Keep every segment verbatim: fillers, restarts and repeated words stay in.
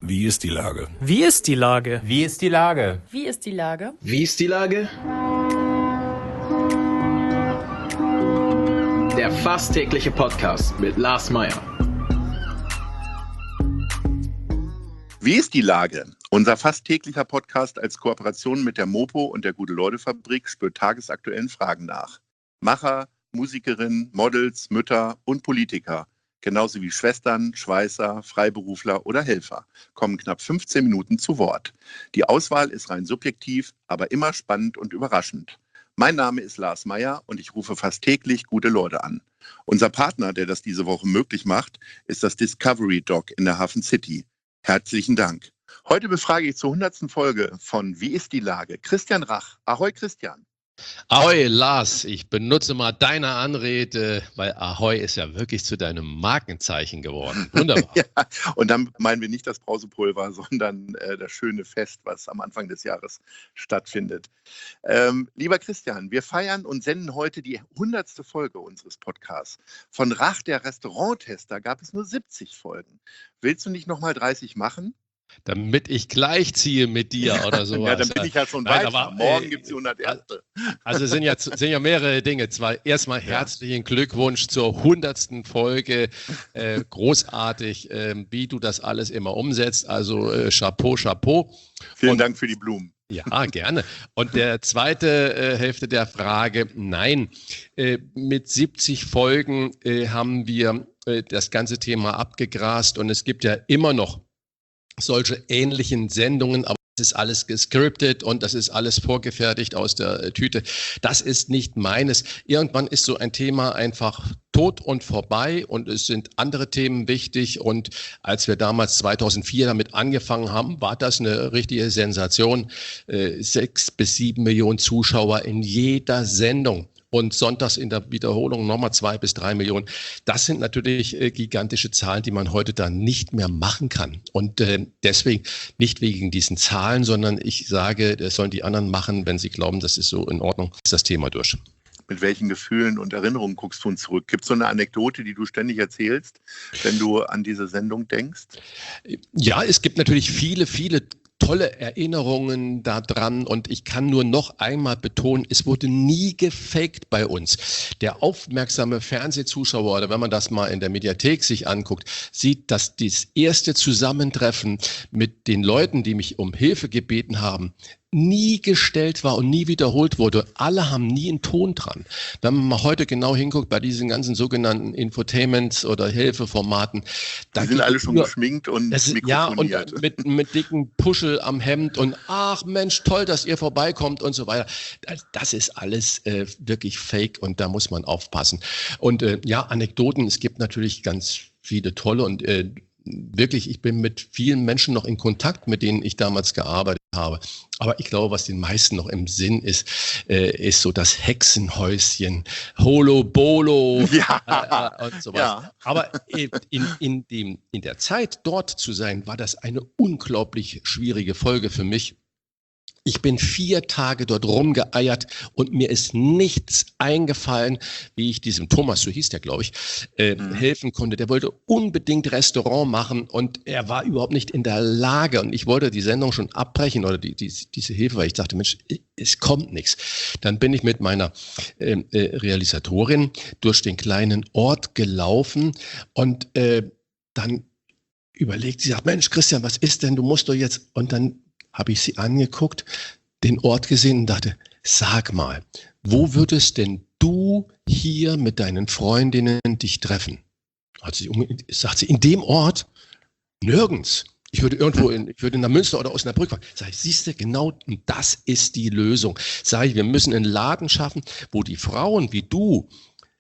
Wie ist die Lage? Wie ist die Lage? Wie ist die Lage? Wie ist die Lage? Wie ist die Lage? Der fast tägliche Podcast mit Lars Meyer. Wie ist die Lage? Unser fast täglicher Podcast als Kooperation mit der Mopo und der Gute-Leute-Fabrik spürt tagesaktuellen Fragen nach. Macher, Musikerinnen, Models, Mütter und Politiker, genauso wie Schwestern, Schweißer, Freiberufler oder Helfer, kommen knapp fünfzehn Minuten zu Wort. Die Auswahl ist rein subjektiv, aber immer spannend und überraschend. Mein Name ist Lars Meyer und ich rufe fast täglich gute Leute an. Unser Partner, der das diese Woche möglich macht, ist das Discovery Dog in der Hafen City. Herzlichen Dank. Heute befrage ich zur hundertsten Folge von Wie ist die Lage? Christian Rach. Ahoi Christian. Ahoi Lars, ich benutze mal deine Anrede, weil Ahoi ist ja wirklich zu deinem Markenzeichen geworden. Wunderbar. Ja, und dann meinen wir nicht das Brausepulver, sondern äh, das schöne Fest, was am Anfang des Jahres stattfindet. Ähm, lieber Christian, wir feiern und senden heute die hundertste Folge unseres Podcasts. Von Rach, der Restauranttester, gab es nur siebzig Folgen. Willst du nicht nochmal dreißig machen? Damit ich gleich ziehe mit dir oder sowas. Ja, dann bin ich ja schon Nein, weiter. aber, Morgen äh, gibt es die hunderterste. Also es sind ja, sind ja mehrere Dinge. Zwar erstmal herzlichen Glückwunsch zur hundertsten Folge. Äh, großartig, äh, wie du das alles immer umsetzt. Also äh, Chapeau, Chapeau. Vielen Und, Dank für die Blumen. Ja, gerne. Und der zweite äh, Hälfte der Frage, nein, äh, mit siebzig Folgen äh, haben wir äh, das ganze Thema abgegrast und es gibt ja immer noch solche ähnlichen Sendungen, aber das ist alles gescriptet und das ist alles vorgefertigt aus der Tüte. Das ist nicht meines. Irgendwann ist so ein Thema einfach tot und vorbei und es sind andere Themen wichtig. Und als wir damals zweitausendvier damit angefangen haben, war das eine richtige Sensation. Äh, sechs bis sieben Millionen Zuschauer in jeder Sendung. Und sonntags in der Wiederholung nochmal zwei bis drei Millionen. Das sind natürlich äh, gigantische Zahlen, die man heute dann nicht mehr machen kann. Und äh, deswegen nicht wegen diesen Zahlen, sondern ich sage, das sollen die anderen machen, wenn sie glauben, das ist so in Ordnung, ist das Thema durch. Mit welchen Gefühlen und Erinnerungen guckst du uns zurück? Gibt es so eine Anekdote, die du ständig erzählst, wenn du an diese Sendung denkst? Ja, es gibt natürlich viele, viele tolle Erinnerungen daran und ich kann nur noch einmal betonen, es wurde nie gefaked bei uns. Der aufmerksame Fernsehzuschauer oder wenn man das mal in der Mediathek sich anguckt, sieht, dass das erste Zusammentreffen mit den Leuten, die mich um Hilfe gebeten haben, nie gestellt war und nie wiederholt wurde. Alle haben nie einen Ton dran. Wenn man mal heute genau hinguckt bei diesen ganzen sogenannten Infotainments oder Hilfeformaten, da die sind alle schon nur, geschminkt und das, mikrofoniert. Ja, und mit, mit dicken Puschel am Hemd und ach Mensch, toll, dass ihr vorbeikommt und so weiter. Das, das ist alles äh, wirklich fake und da muss man aufpassen. Und äh, ja, Anekdoten, es gibt natürlich ganz viele tolle und äh, wirklich, ich bin mit vielen Menschen noch in Kontakt, mit denen ich damals gearbeitet habe. Aber ich glaube, was den meisten noch im Sinn ist, äh, ist so das Hexenhäuschen, Holo Bolo ja. äh, und sowas. Ja. Aber in, in, dem, in der Zeit, dort zu sein, war das eine unglaublich schwierige Folge für mich. Ich bin vier Tage dort rumgeeiert und mir ist nichts eingefallen, wie ich diesem Thomas, so hieß der, glaube ich, äh, mhm. helfen konnte. Der wollte unbedingt Restaurant machen und er war überhaupt nicht in der Lage. Und ich wollte die Sendung schon abbrechen oder die, die, diese Hilfe, weil ich dachte, Mensch, es kommt nichts. Dann bin ich mit meiner äh, äh, Realisatorin durch den kleinen Ort gelaufen und äh, dann überlegt sie, sagt, Mensch, Christian, was ist denn? Du musst doch jetzt... Und dann habe ich sie angeguckt, den Ort gesehen und dachte, sag mal, wo würdest denn du hier mit deinen Freundinnen dich treffen? Hat sie, sagt sie, in dem Ort? Nirgends. Ich würde irgendwo in, ich würde in der Münster oder Osnabrück fahren. Sag ich, siehst du, genau das ist die Lösung. Sag ich, wir müssen einen Laden schaffen, wo die Frauen wie du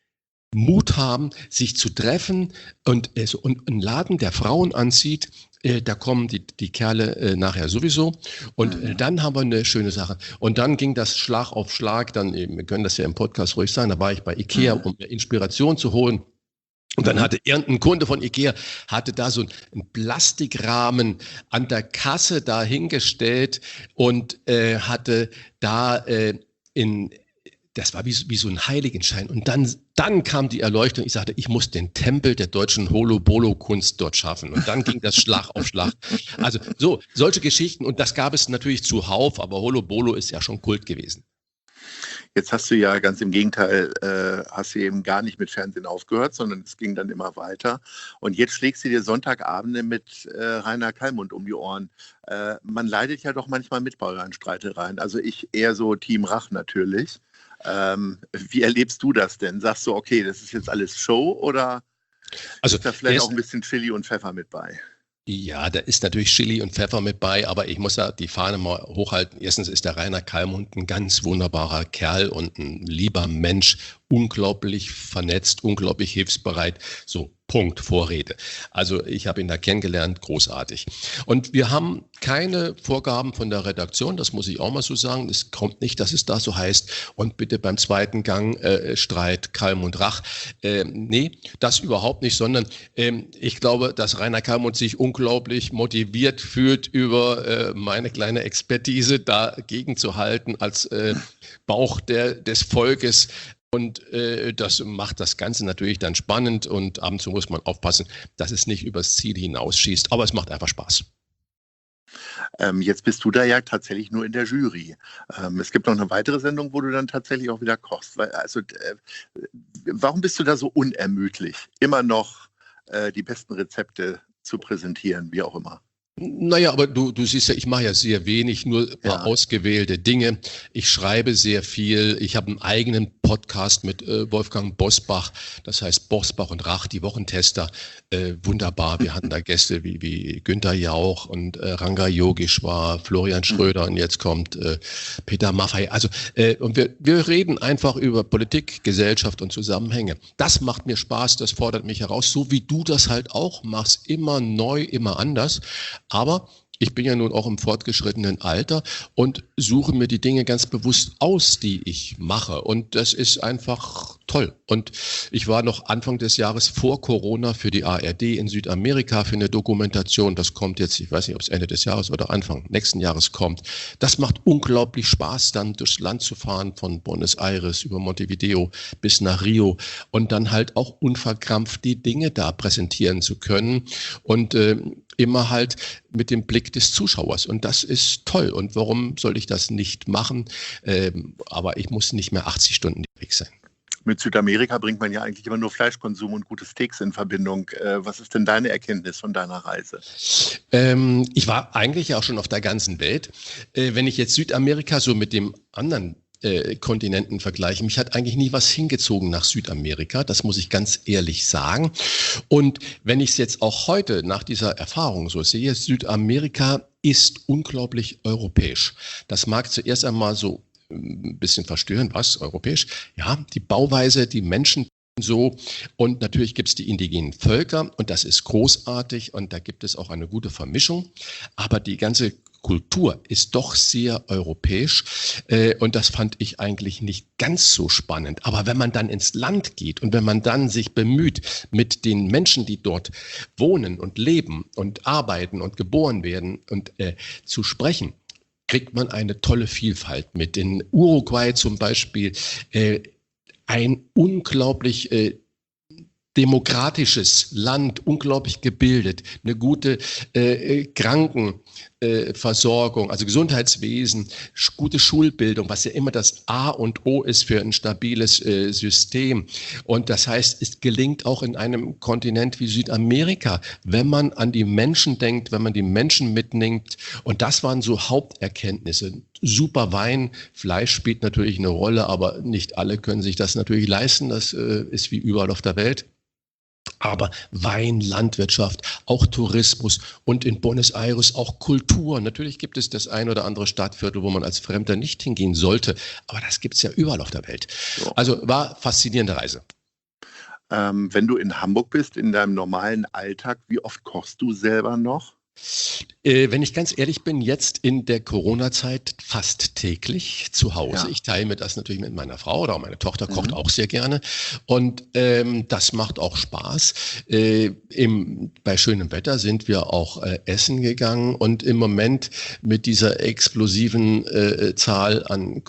Mut haben, sich zu treffen und, äh, so, und einen Laden, der Frauen anzieht, äh, da kommen die, die Kerle äh, nachher sowieso und äh, dann haben wir eine schöne Sache. Und dann ging das Schlag auf Schlag, dann, äh, wir können das ja im Podcast ruhig sagen, da war ich bei Ikea, um mir Inspiration zu holen. Und dann hatte irgendein Kunde von Ikea, hatte da so einen Plastikrahmen an der Kasse da hingestellt und äh, hatte da äh, in das war wie, wie so ein Heiligenschein. Und dann, dann kam die Erleuchtung. Ich sagte, ich muss den Tempel der deutschen Holo-Bolo-Kunst dort schaffen. Und dann ging das Schlag auf Schlag. Also so, solche Geschichten. Und das gab es natürlich zuhauf, aber Holo-Bolo ist ja schon Kult gewesen. Jetzt hast du ja ganz im Gegenteil, äh, hast du eben gar nicht mit Fernsehen aufgehört, sondern es ging dann immer weiter. Und jetzt schlägst du dir Sonntagabende mit äh, Rainer Kallmund um die Ohren. Äh, man leidet ja doch manchmal mit bei euren Streitereien. Also ich eher so Team Rach natürlich. Ähm, wie erlebst du das denn? Sagst du, okay, das ist jetzt alles Show oder also, ist da vielleicht auch ein bisschen Chili und Pfeffer mit bei? Ja, da ist natürlich Chili und Pfeffer mit bei, aber ich muss ja die Fahne mal hochhalten. Erstens ist der Rainer Kallmund ein ganz wunderbarer Kerl und ein lieber Mensch, unglaublich vernetzt, unglaublich hilfsbereit. So, Punkt, Vorrede. Also ich habe ihn da kennengelernt, großartig. Und wir haben keine Vorgaben von der Redaktion, das muss ich auch mal so sagen. Es kommt nicht, dass es da so heißt, und bitte beim zweiten Gang äh, Streit Kallmund Rach. Äh, nee, das überhaupt nicht, sondern äh, ich glaube, dass Rainer Kallmund sich unglaublich motiviert fühlt, über äh, meine kleine Expertise dagegen zu halten als äh, Bauch der, des Volkes. Und äh, das macht das Ganze natürlich dann spannend und ab und zu muss man aufpassen, dass es nicht übers Ziel hinausschießt, aber es macht einfach Spaß. Ähm, jetzt bist du da ja tatsächlich nur in der Jury. Ähm, es gibt noch eine weitere Sendung, wo du dann tatsächlich auch wieder kochst. Weil, also, äh, warum bist du da so unermüdlich, immer noch äh, die besten Rezepte zu präsentieren, wie auch immer? Naja, aber du, du siehst ja, ich mache ja sehr wenig, nur ein paar ja. ausgewählte Dinge. Ich schreibe sehr viel. Ich habe einen eigenen Podcast mit äh, Wolfgang Bosbach, das heißt Bosbach und Rach, die Wochentester. Äh, wunderbar. Wir hatten da Gäste wie, wie Günther Jauch und äh, Ranga Yogeshwar, Florian Schröder und jetzt kommt äh, Peter Maffay. Also, äh, und wir, wir reden einfach über Politik, Gesellschaft und Zusammenhänge. Das macht mir Spaß, das fordert mich heraus, so wie du das halt auch machst. Immer neu, immer anders. Aber ich bin ja nun auch im fortgeschrittenen Alter und suche mir die Dinge ganz bewusst aus, die ich mache. Und das ist einfach toll. Und ich war noch Anfang des Jahres vor Corona für die A R D in Südamerika für eine Dokumentation. Das kommt jetzt, ich weiß nicht, ob es Ende des Jahres oder Anfang nächsten Jahres kommt. Das macht unglaublich Spaß, dann durchs Land zu fahren, von Buenos Aires über Montevideo bis nach Rio und dann halt auch unverkrampft die Dinge da präsentieren zu können. Und äh, immer halt mit dem Blick des Zuschauers. Und das ist toll. Und warum soll ich das nicht machen? Ähm, aber ich muss nicht mehr achtzig Stunden weg sein. Mit Südamerika bringt man ja eigentlich immer nur Fleischkonsum und gute Steaks in Verbindung. Äh, was ist denn deine Erkenntnis von deiner Reise? Ähm, ich war eigentlich auch schon auf der ganzen Welt. Äh, wenn ich jetzt Südamerika so mit dem anderen Äh, Kontinenten vergleichen. Mich hat eigentlich nie was hingezogen nach Südamerika, das muss ich ganz ehrlich sagen. Und wenn ich es jetzt auch heute nach dieser Erfahrung so sehe, Südamerika ist unglaublich europäisch. Das mag zuerst einmal so ein bisschen verstören, was, europäisch? Ja, die Bauweise, die Menschen so, und natürlich gibt es die indigenen Völker und das ist großartig und da gibt es auch eine gute Vermischung, aber die ganze Kultur ist doch sehr europäisch äh, und das fand ich eigentlich nicht ganz so spannend. Aber wenn man dann ins Land geht und wenn man dann sich bemüht, mit den Menschen, die dort wohnen und leben und arbeiten und geboren werden und äh, zu sprechen, kriegt man eine tolle Vielfalt mit. In Uruguay zum Beispiel äh, ein unglaublich äh, demokratisches Land, unglaublich gebildet, eine gute äh, Krankenversorgung, äh, also Gesundheitswesen, sch- gute Schulbildung, was ja immer das A und O ist für ein stabiles äh, System. Und das heißt, es gelingt auch in einem Kontinent wie Südamerika, wenn man an die Menschen denkt, wenn man die Menschen mitnimmt. Und das waren so Haupterkenntnisse. Super Wein, Fleisch spielt natürlich eine Rolle, aber nicht alle können sich das natürlich leisten. Das äh, ist wie überall auf der Welt. Aber Wein, Landwirtschaft, auch Tourismus und in Buenos Aires auch Kultur. Natürlich gibt es das ein oder andere Stadtviertel, wo man als Fremder nicht hingehen sollte, aber das gibt es ja überall auf der Welt. So. Also war faszinierende Reise. Ähm, wenn du in Hamburg bist, in deinem normalen Alltag, wie oft kochst du selber noch? Äh, wenn ich ganz ehrlich bin, jetzt in der Corona-Zeit fast täglich zu Hause. Ja. Ich teile mir das natürlich mit meiner Frau oder auch meine Tochter kocht Mhm. auch sehr gerne und ähm, das macht auch Spaß. Äh, im, bei schönem Wetter sind wir auch äh, essen gegangen und im Moment mit dieser explosiven äh, Zahl an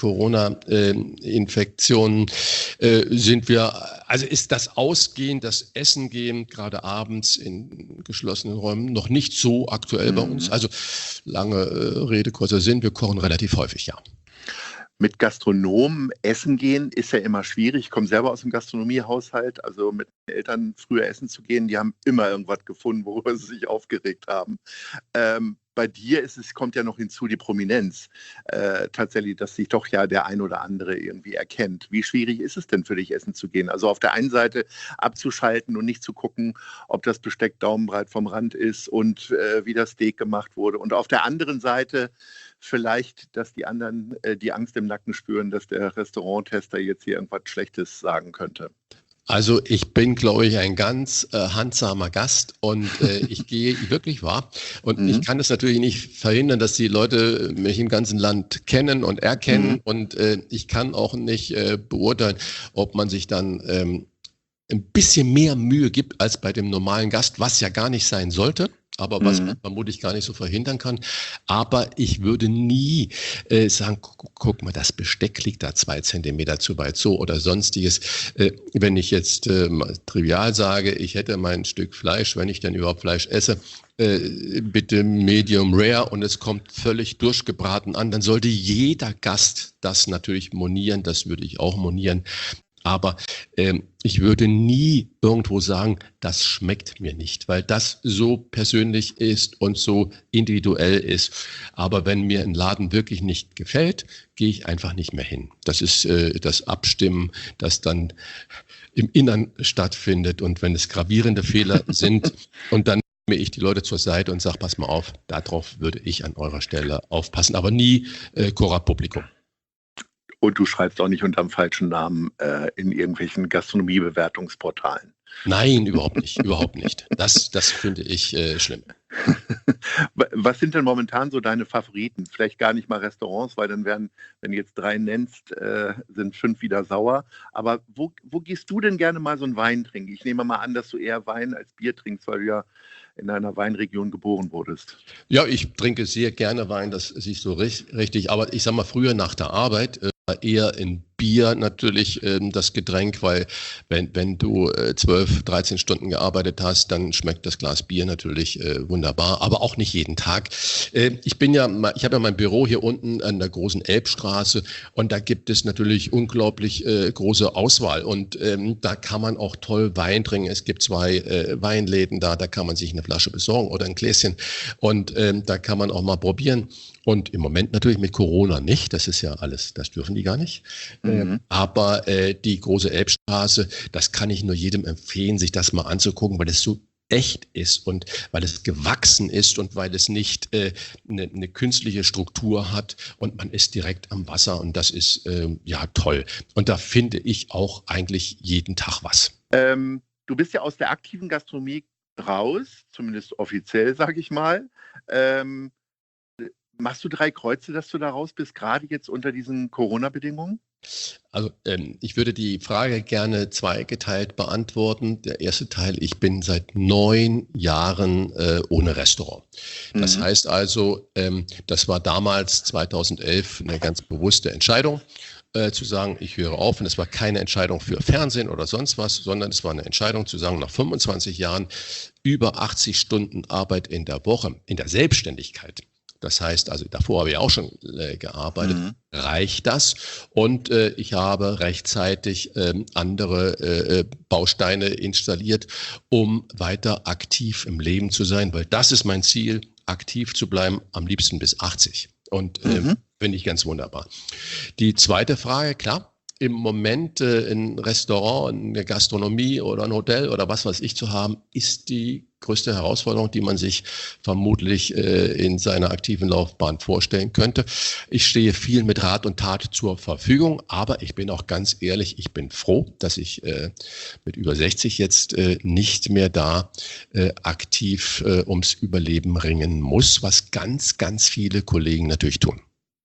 Corona-Infektionen äh, sind wir, also ist das Ausgehen, das Essen gehen, gerade abends in geschlossenen Räumen noch nicht so aktuell bei uns. Also lange äh, Rede, kurzer Sinn, wir kochen relativ häufig, ja. Mit Gastronomen essen gehen ist ja immer schwierig. Ich komme selber aus dem Gastronomiehaushalt, also mit den Eltern früher essen zu gehen, die haben immer irgendwas gefunden, worüber sie sich aufgeregt haben. Ähm, bei dir ist es, kommt ja noch hinzu die Prominenz. Äh, tatsächlich, dass sich doch ja der ein oder andere irgendwie erkennt. Wie schwierig ist es denn für dich, essen zu gehen? Also auf der einen Seite abzuschalten und nicht zu gucken, ob das Besteck daumenbreit vom Rand ist und äh, wie das Steak gemacht wurde. Und auf der anderen Seite vielleicht, dass die anderen äh, die Angst im Nacken spüren, dass der Restauranttester jetzt hier irgendwas Schlechtes sagen könnte. Also ich bin, glaube ich, ein ganz äh, handsamer Gast und äh, ich gehe wirklich wahr. Und mhm. ich kann es natürlich nicht verhindern, dass die Leute mich im ganzen Land kennen und erkennen. Mhm. Und äh, ich kann auch nicht äh, beurteilen, ob man sich dann ähm, ein bisschen mehr Mühe gibt als bei dem normalen Gast, was ja gar nicht sein sollte. Aber was mhm. man vermutlich gar nicht so verhindern kann. Aber ich würde nie äh, sagen, guck, guck mal, das Besteck liegt da zwei Zentimeter zu weit so oder sonstiges. Äh, wenn ich jetzt äh, trivial sage, ich hätte mein Stück Fleisch, wenn ich denn überhaupt Fleisch esse, äh, bitte medium rare und es kommt völlig durchgebraten an, dann sollte jeder Gast das natürlich monieren, das würde ich auch monieren. Aber ähm, ich würde nie irgendwo sagen, das schmeckt mir nicht, weil das so persönlich ist und so individuell ist. Aber wenn mir ein Laden wirklich nicht gefällt, gehe ich einfach nicht mehr hin. Das ist äh, das Abstimmen, das dann im Innern stattfindet. Und wenn es gravierende Fehler sind und dann nehme ich die Leute zur Seite und sage, pass mal auf, darauf würde ich an eurer Stelle aufpassen. Aber nie äh, Cora Publikum. Und du schreibst auch nicht unterm falschen Namen äh, in irgendwelchen Gastronomiebewertungsportalen. Nein, überhaupt nicht, überhaupt nicht. Das, das finde ich äh, schlimm. Was sind denn momentan so deine Favoriten? Vielleicht gar nicht mal Restaurants, weil dann werden, wenn du jetzt drei nennst, äh, sind fünf wieder sauer. Aber wo, wo gehst du denn gerne mal so einen Wein trinken? Ich nehme mal an, dass du eher Wein als Bier trinkst, weil du ja in einer Weinregion geboren wurdest. Ja, ich trinke sehr gerne Wein, das siehst du richtig. Aber ich sag mal, früher nach der Arbeit äh, eher in Bier natürlich ähm, das Getränk, weil wenn, wenn du äh, zwölf, dreizehn Stunden gearbeitet hast, dann schmeckt das Glas Bier natürlich äh, wunderbar, aber auch nicht jeden Tag. Äh, ich bin ja, ich habe ja mein Büro hier unten an der großen Elbstraße und da gibt es natürlich unglaublich äh, große Auswahl und ähm, da kann man auch toll Wein trinken. Es gibt zwei äh, Weinläden da, da kann man sich eine Flasche besorgen oder ein Gläschen und ähm, da kann man auch mal probieren. Und im Moment natürlich mit Corona nicht, das ist ja alles, das dürfen die gar nicht. Mhm. Äh, aber äh, die große Elbstraße, das kann ich nur jedem empfehlen, sich das mal anzugucken, weil es so echt ist und weil es gewachsen ist und weil es nicht äh, eine, eine künstliche Struktur hat und man ist direkt am Wasser und das ist äh, ja toll. Und da finde ich auch eigentlich jeden Tag was. Ähm, du bist ja aus der aktiven Gastronomie raus, zumindest offiziell, sage ich mal. Ähm, Machst du drei Kreuze, dass du da raus bist, gerade jetzt unter diesen Corona-Bedingungen? Also ähm, ich würde die Frage gerne zweigeteilt beantworten. Der erste Teil, ich bin seit neun Jahren äh, ohne Restaurant. Das mhm. heißt also, ähm, das war damals zweitausendelf eine ganz bewusste Entscheidung. Äh, zu sagen, ich höre auf. Und es war keine Entscheidung für Fernsehen oder sonst was, sondern es war eine Entscheidung zu sagen, nach fünfundzwanzig Jahren über achtzig Stunden Arbeit in der Woche, in der Selbstständigkeit. Das heißt, also davor habe ich auch schon äh, gearbeitet, mhm. reicht das? Und äh, ich habe rechtzeitig ähm, andere äh, Bausteine installiert, um weiter aktiv im Leben zu sein, weil das ist mein Ziel, aktiv zu bleiben, am liebsten bis achtzig. Und äh, mhm. finde ich ganz wunderbar. Die zweite Frage, klar, im Moment äh, ein Restaurant, eine Gastronomie oder ein Hotel oder was weiß ich zu haben, ist die größte Herausforderung, die man sich vermutlich äh, in seiner aktiven Laufbahn vorstellen könnte. Ich stehe viel mit Rat und Tat zur Verfügung, aber ich bin auch ganz ehrlich, ich bin froh, dass ich äh, mit über sechzig jetzt äh, nicht mehr da äh, aktiv äh, ums Überleben ringen muss, was ganz, ganz viele Kollegen natürlich tun.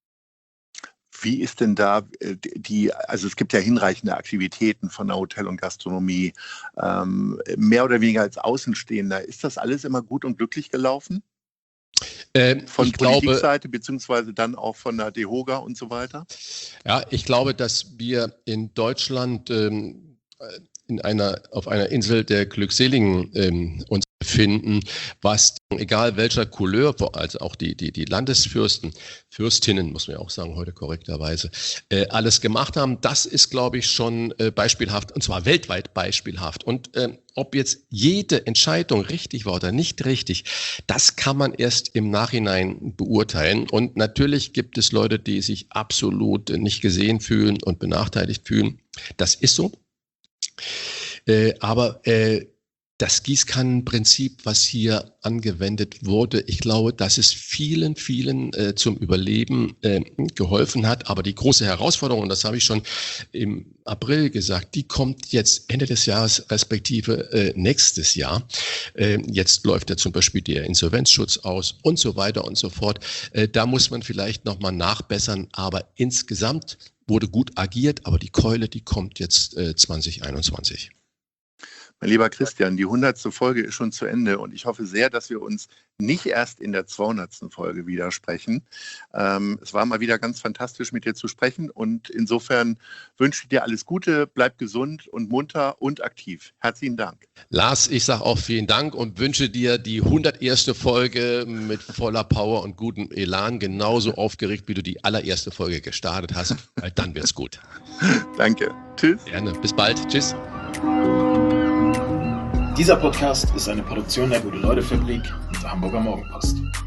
Wie ist denn da die, also es gibt ja hinreichende Aktivitäten von der Hotel- und Gastronomie, ähm, mehr oder weniger als Außenstehender. Ist das alles immer gut und glücklich gelaufen? Ähm, von Politikseite, beziehungsweise dann auch von der DEHOGA und so weiter? Ja, ich glaube, dass wir in Deutschland ähm, in einer, auf einer Insel der Glückseligen ähm, uns befinden, was, egal welcher Couleur, also auch die, die, die Landesfürsten, Fürstinnen, muss man ja auch sagen, heute korrekterweise, äh, alles gemacht haben. Das ist, glaube ich, schon äh, beispielhaft, und zwar weltweit beispielhaft. Und äh, ob jetzt jede Entscheidung richtig war oder nicht richtig, das kann man erst im Nachhinein beurteilen. Und natürlich gibt es Leute, die sich absolut nicht gesehen fühlen und benachteiligt fühlen. Das ist so. Äh, aber äh, das Gießkannenprinzip, was hier angewendet wurde, ich glaube, dass es vielen, vielen äh, zum Überleben äh, geholfen hat. Aber die große Herausforderung, und das habe ich schon im April gesagt, die kommt jetzt Ende des Jahres respektive äh, nächstes Jahr. Äh, jetzt läuft ja zum Beispiel der Insolvenzschutz aus und so weiter und so fort. Äh, da muss man vielleicht nochmal nachbessern, aber insgesamt wurde gut agiert, aber die Keule, die kommt jetzt äh, zwanzig einundzwanzig. Mein lieber Christian, die hundertste Folge ist schon zu Ende und ich hoffe sehr, dass wir uns nicht erst in der zweihundertsten Folge wieder sprechen. Ähm, es war mal wieder ganz fantastisch, mit dir zu sprechen und insofern wünsche ich dir alles Gute, bleib gesund und munter und aktiv. Herzlichen Dank. Lars, ich sage auch vielen Dank und wünsche dir die hunderterste Folge mit voller Power und gutem Elan, genauso aufgeregt, wie du die allererste Folge gestartet hast, weil dann wird's gut. Danke. Tschüss. Gerne. Bis bald. Tschüss. Dieser Podcast ist eine Produktion der Gute-Leute-Fabrik und der Hamburger Morgenpost.